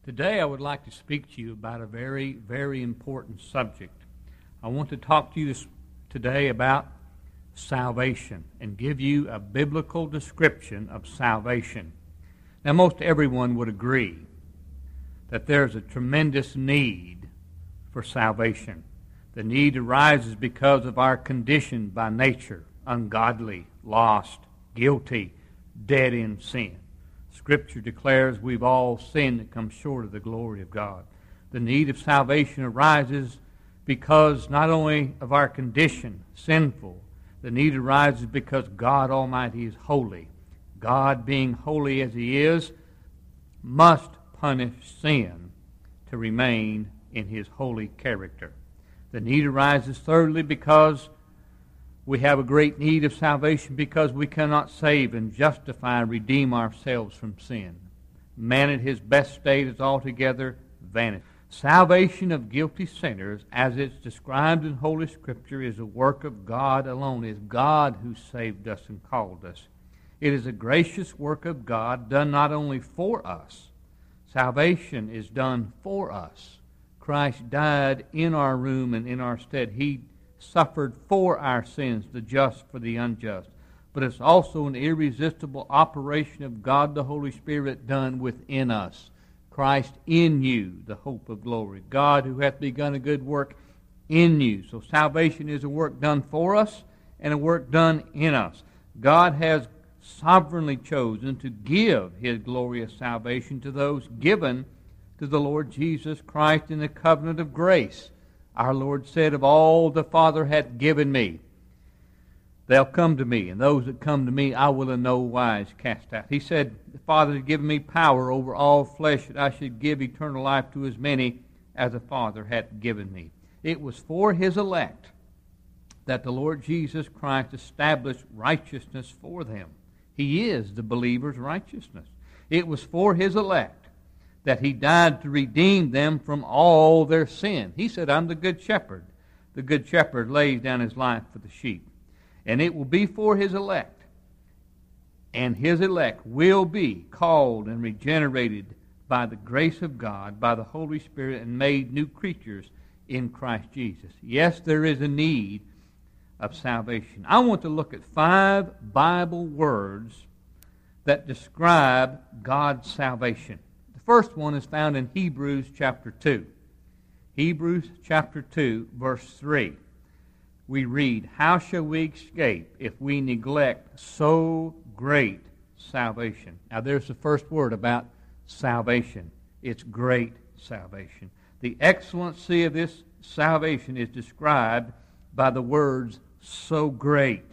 Today I would like to speak to you about a very, very important subject. I want to talk to you today about salvation and give you a biblical description of salvation. Now, most everyone would agree that there's a tremendous need for salvation. The need arises because of our condition by nature, ungodly, lost, guilty, dead in sin. Scripture declares we've all sinned and come short of the glory of God. The need of salvation arises because not only of our condition, sinful, the need arises because God Almighty is holy. God, being holy as He is, must punish sin to remain in His holy character. The need arises thirdly because we have a great need of salvation because we cannot save and justify and redeem ourselves from sin. Man at his best state is altogether vanity. Salvation of guilty sinners, as it's described in Holy Scripture, is a work of God alone. It is God who saved us and called us. It is a gracious work of God done not only for us. Salvation is done for us. Christ died in our room and in our stead. He suffered for our sins, the just for the unjust. But it's also an irresistible operation of God the Holy Spirit done within us. Christ in you, the hope of glory. God who hath begun a good work in you. So salvation is a work done for us and a work done in us. God has sovereignly chosen to give His glorious salvation to those given to the Lord Jesus Christ in the covenant of grace. Our Lord said, of all the Father hath given me, they'll come to me, and those that come to me I will in no wise cast out. He said, the Father has given me power over all flesh, that I should give eternal life to as many as the Father hath given me. It was for His elect that the Lord Jesus Christ established righteousness for them. He is the believer's righteousness. It was for His elect that He died to redeem them from all their sin. He said, I'm the good shepherd. The good shepherd lays down his life for the sheep. And it will be for His elect. And His elect will be called and regenerated by the grace of God, by the Holy Spirit, and made new creatures in Christ Jesus. Yes, there is a need of salvation. I want to look at 5 Bible words that describe God's salvation. First one is found in Hebrews chapter 2. Hebrews chapter 2, verse 3. We read, how shall we escape if we neglect so great salvation? Now there's the first word about salvation. It's great salvation. The excellency of this salvation is described by the words, so great.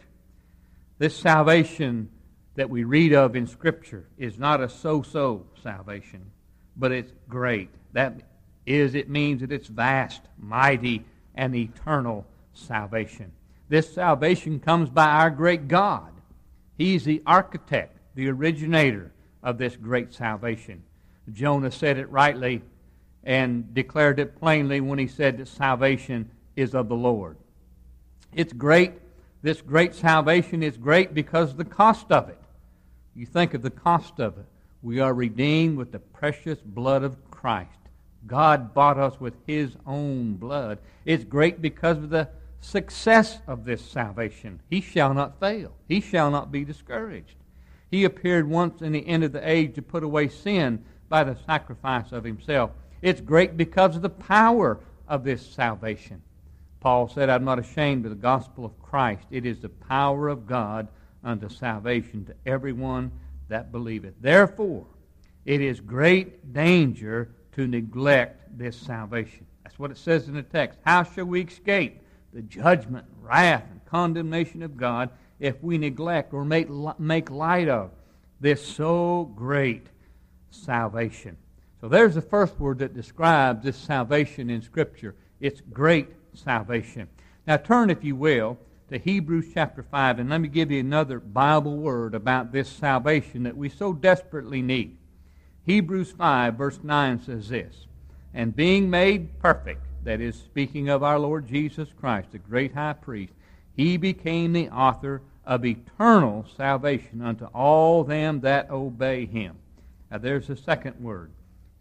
This salvation that we read of in Scripture is not a so-so salvation, but it's great. That is, it means that it's vast, mighty, and eternal salvation. This salvation comes by our great God. He's the architect, the originator of this great salvation. Jonah said it rightly and declared it plainly when he said that salvation is of the Lord. It's great. This great salvation is great because of the cost of it. You think of the cost of it. We are redeemed with the precious blood of Christ. God bought us with His own blood. It's great because of the success of this salvation. He shall not fail. He shall not be discouraged. He appeared once in the end of the age to put away sin by the sacrifice of Himself. It's great because of the power of this salvation. Paul said, I'm not ashamed of the gospel of Christ. It is the power of God unto salvation to everyone that believeth. Therefore, it is great danger to neglect this salvation. That's what it says in the text. How shall we escape the judgment, wrath, and condemnation of God if we neglect or make light of this so great salvation? So there's the first word that describes this salvation in Scripture. It's great salvation. Now turn, if you will, to Hebrews chapter 5, and let me give you another Bible word about this salvation that we so desperately need. Hebrews 5, verse 9 says this, and being made perfect, that is, speaking of our Lord Jesus Christ, the great high priest, He became the author of eternal salvation unto all them that obey Him. Now there's the second word.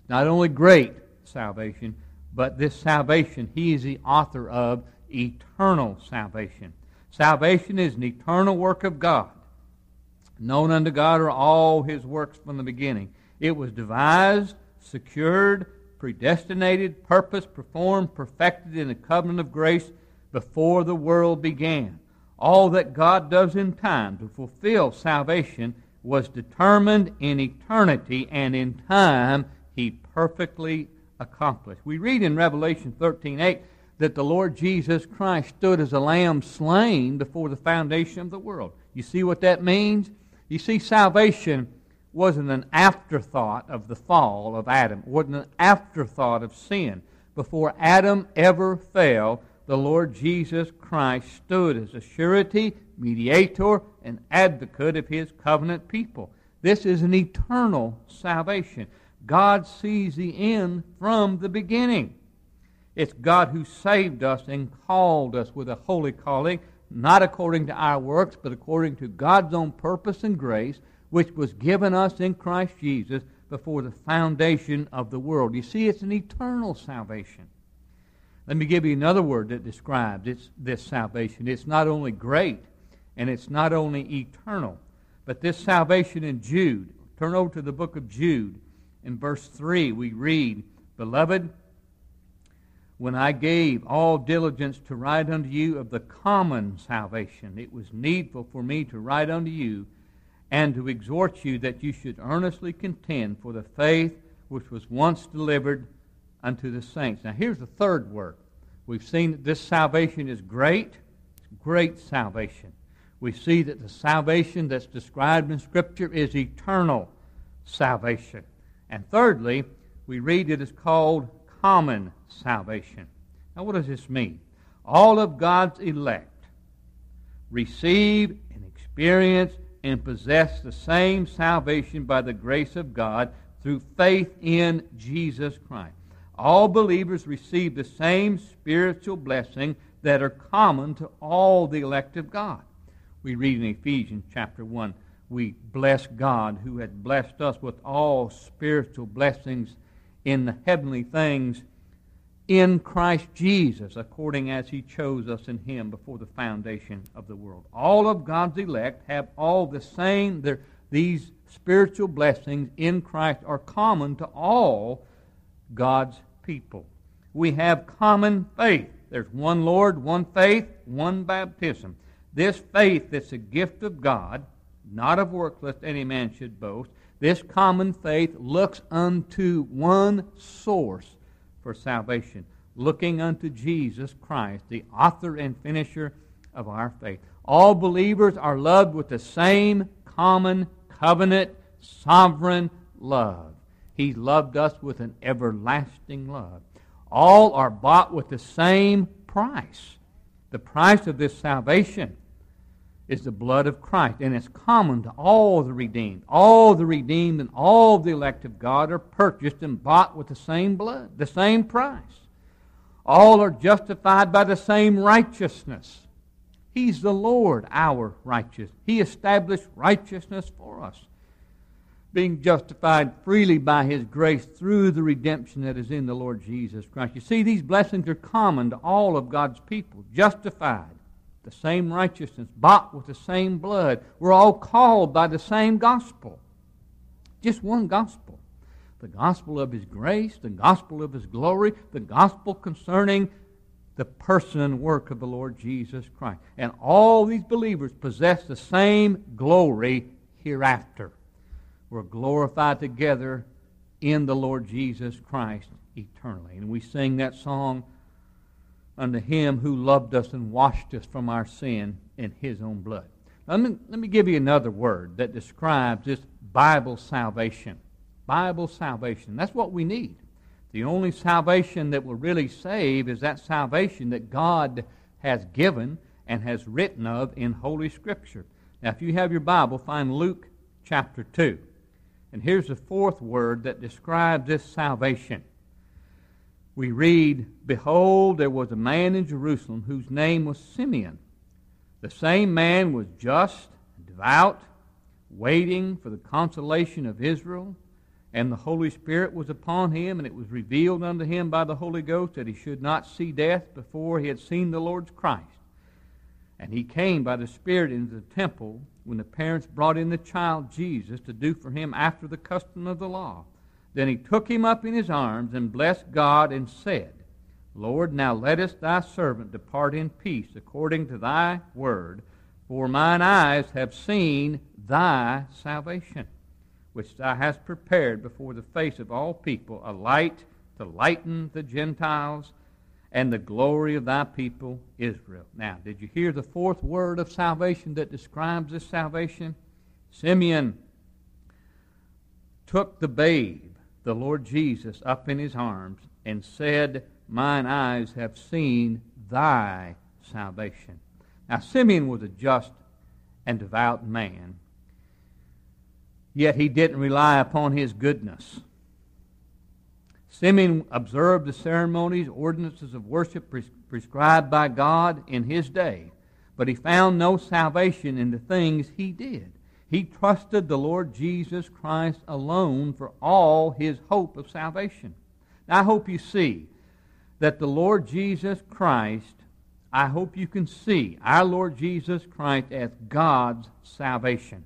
not only great salvation, but this salvation, He is the author of eternal salvation. Salvation is an eternal work of God. Known unto God are all His works from the beginning. It was devised, secured, predestinated, purposed, performed, perfected in the covenant of grace before the world began. All that God does in time to fulfill salvation was determined in eternity, and in time He perfectly accomplished. We read in Revelation 13:8 that the Lord Jesus Christ stood as a lamb slain before the foundation of the world. You see what that means? You see, salvation wasn't an afterthought of the fall of Adam. It wasn't an afterthought of sin. Before Adam ever fell, the Lord Jesus Christ stood as a surety, mediator, and advocate of His covenant people. This is an eternal salvation. God sees the end from the beginning. It's God who saved us and called us with a holy calling, not according to our works, but according to God's own purpose and grace, which was given us in Christ Jesus before the foundation of the world. You see, it's an eternal salvation. Let me give you another word that describes this salvation. It's not only great, and it's not only eternal, but this salvation in Jude. Turn over to the book of Jude. In verse 3, we read, Beloved, when I gave all diligence to write unto you of the common salvation, it was needful for me to write unto you and to exhort you that you should earnestly contend for the faith which was once delivered unto the saints. Now here's the third word. We've seen that this salvation is great. It's great salvation. We see that the salvation that's described in Scripture is eternal salvation. And thirdly, we read it is called common salvation. Now what does this mean? All of God's elect receive and experience and possess the same salvation by the grace of God through faith in Jesus Christ. All believers receive the same spiritual blessing that are common to all the elect of God. We read in Ephesians chapter 1, we bless God who had blessed us with all spiritual blessings in the heavenly things in Christ Jesus, according as He chose us in Him before the foundation of the world. All of God's elect have all the same, these spiritual blessings in Christ are common to all God's people. We have common faith. There's one Lord, one faith, one baptism. This faith that's a gift of God, not of works lest any man should boast, this common faith looks unto one source for salvation, looking unto Jesus Christ, the author and finisher of our faith. All believers are loved with the same common covenant, sovereign love. He loved us with an everlasting love. All are bought with the same price. The price of this salvation is the blood of Christ, and it's common to all the redeemed. All the redeemed and all the elect of God are purchased and bought with the same blood, the same price. All are justified by the same righteousness. He's the Lord, our righteous. He established righteousness for us, being justified freely by His grace through the redemption that is in the Lord Jesus Christ. You see, these blessings are common to all of God's people, justified, the same righteousness, bought with the same blood. We're all called by the same gospel. Just one gospel. The gospel of His grace, the gospel of His glory, the gospel concerning the person and work of the Lord Jesus Christ. And all these believers possess the same glory hereafter. We're glorified together in the Lord Jesus Christ eternally. And we sing that song, unto Him who loved us and washed us from our sin in His own blood. Now, let me give you another word that describes this Bible salvation. Bible salvation. That's what we need. The only salvation that will really save is that salvation that God has given and has written of in Holy Scripture. Now, if you have your Bible, find Luke chapter 2. And here's the fourth word that describes this salvation. We read, Behold, there was a man in Jerusalem whose name was Simeon. The same man was just, devout, waiting for the consolation of Israel, And the Holy Spirit was upon him, and it was revealed unto him by the Holy Ghost that he should not see death before he had seen the Lord's Christ. And he came by the Spirit into the temple when the parents brought in the child Jesus to do for him after the custom of the law. Then he took him up in his arms and blessed God and said, Lord, now lettest thy servant depart in peace according to thy word, for mine eyes have seen thy salvation, which thou hast prepared before the face of all people, a light to lighten the Gentiles, and the glory of thy people Israel. Now, did you hear the fourth word of salvation that describes this salvation? Simeon took the babe, the Lord Jesus, up in his arms and said, mine eyes have seen thy salvation. Now, Simeon was a just and devout man, yet he didn't rely upon his goodness. Simeon observed the ceremonies, ordinances of worship prescribed by God in his day, but he found no salvation in the things he did. He trusted the Lord Jesus Christ alone for all his hope of salvation. Now, I hope you see that the Lord Jesus Christ, I hope you can see our Lord Jesus Christ as God's salvation.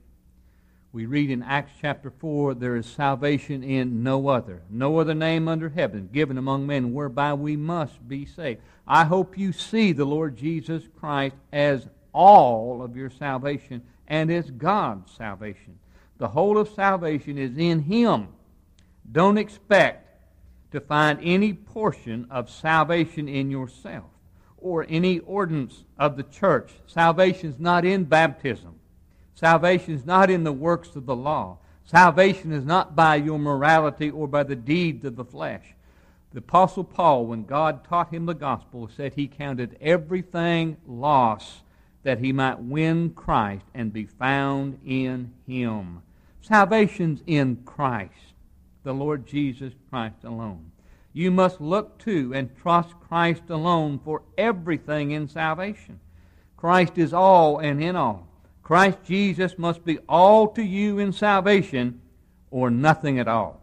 We read in Acts chapter 4, there is salvation in no other name under heaven given among men whereby we must be saved. I hope you see the Lord Jesus Christ as all of your salvation and as God's salvation. The whole of salvation is in Him. Don't expect to find any portion of salvation in yourself or any ordinance of the church. Salvation is not in baptism. Salvation is not in the works of the law. Salvation is not by your morality or by the deeds of the flesh. The Apostle Paul, when God taught him the gospel, said he counted everything loss that he might win Christ and be found in Him. Salvation's in Christ, the Lord Jesus Christ alone. You must look to and trust Christ alone for everything in salvation. Christ is all and in all. Christ Jesus must be all to you in salvation or nothing at all.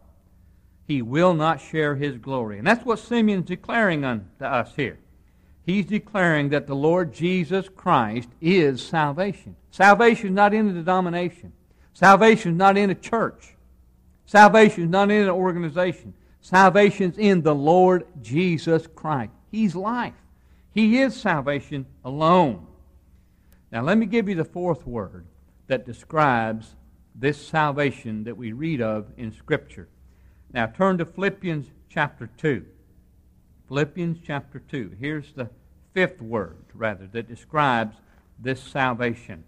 He will not share His glory. And that's what Simeon's declaring unto us here. He's declaring that the Lord Jesus Christ is salvation. Salvation is not in a denomination. Salvation is not in a church. Salvation is not in an organization. Salvation is in the Lord Jesus Christ. He's life. He is salvation alone. Now let me give you the fourth word that describes this salvation that we read of in Scripture. Now turn to Philippians chapter 2. Philippians chapter 2. Here's the fifth word, rather, that describes this salvation.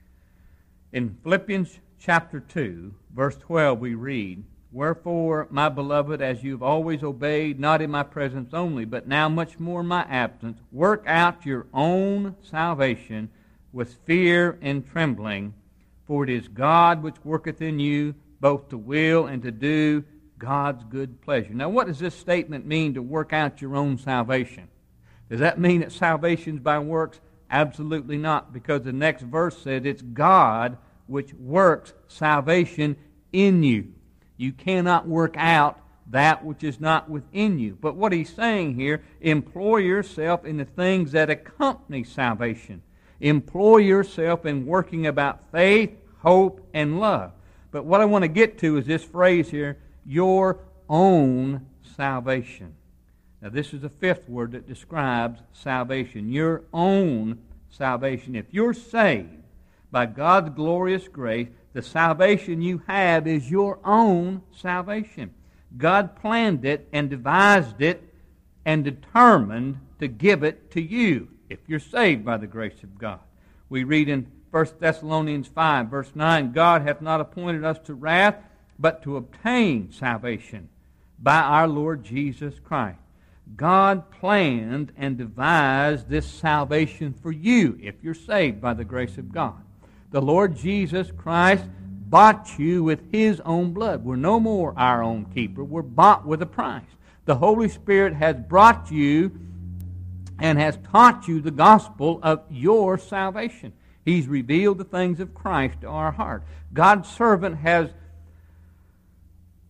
In Philippians chapter 2, verse 12, we read, Wherefore, my beloved, as you've always obeyed, not in my presence only, but now much more in my absence, work out your own salvation with fear and trembling, for it is God which worketh in you both to will and to do God's good pleasure. Now, what does this statement mean, to work out your own salvation? Does that mean that salvation is by works? Absolutely not, because the next verse says it's God which works salvation in you. You cannot work out that which is not within you. But what he's saying here, employ yourself in the things that accompany salvation. Employ yourself in working about faith, hope, and love. But what I want to get to is this phrase here, your own salvation. Now this is the fifth word that describes salvation, your own salvation. If you're saved by God's glorious grace, the salvation you have is your own salvation. God planned it and devised it and determined to give it to you if you're saved by the grace of God. We read in 1 Thessalonians 5, verse 9, God hath not appointed us to wrath, but to obtain salvation by our Lord Jesus Christ. God planned and devised this salvation for you if you're saved by the grace of God. The Lord Jesus Christ bought you with His own blood. We're no more our own keeper. We're bought with a price. The Holy Spirit has brought you and has taught you the gospel of your salvation. He's revealed the things of Christ to our heart. God's servant has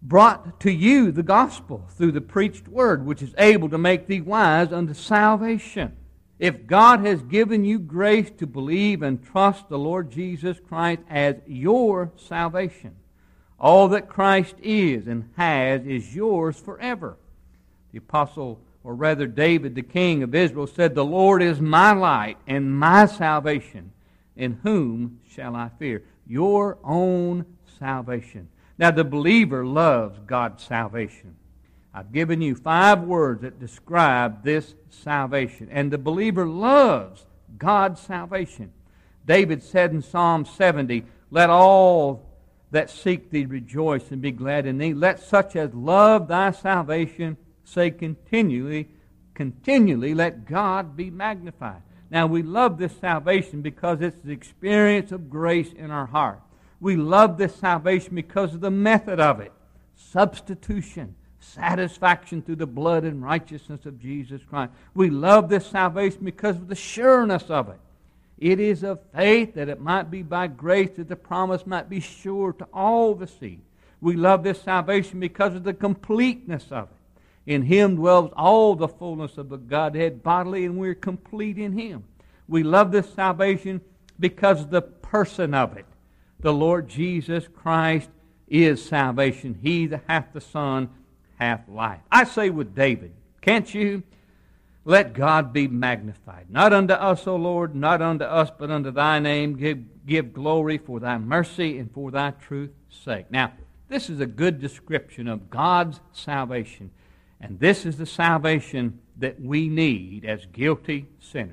brought to you the gospel through the preached word, which is able to make thee wise unto salvation. If God has given you grace to believe and trust the Lord Jesus Christ as your salvation, all that Christ is and has is yours forever. The apostle, or rather David, the king of Israel, said, the Lord is my light and my salvation. In whom shall I fear? Your own salvation. Now the believer loves God's salvation. I've given you 5 words that describe this salvation. And the believer loves God's salvation. David said in Psalm 70, let all that seek thee rejoice and be glad in thee. Let such as love thy salvation say continually, let God be magnified. Now we love this salvation because it's the experience of grace in our heart. We love this salvation because of the method of it. Substitution. Satisfaction through the blood and righteousness of Jesus Christ. We love this salvation because of the sureness of it. It is of faith that it might be by grace that the promise might be sure to all the seed. We love this salvation because of the completeness of it. In Him dwells all the fullness of the Godhead bodily, and we're complete in Him. We love this salvation because of the person of it. The Lord Jesus Christ is salvation. He that hath the Son hath life. I say with David, can't you? Let God be magnified. Not unto us, O Lord, not unto us, but unto thy name. Give glory for thy mercy and for thy truth's sake. Now, this is a good description of God's salvation. And this is the salvation that we need as guilty sinners.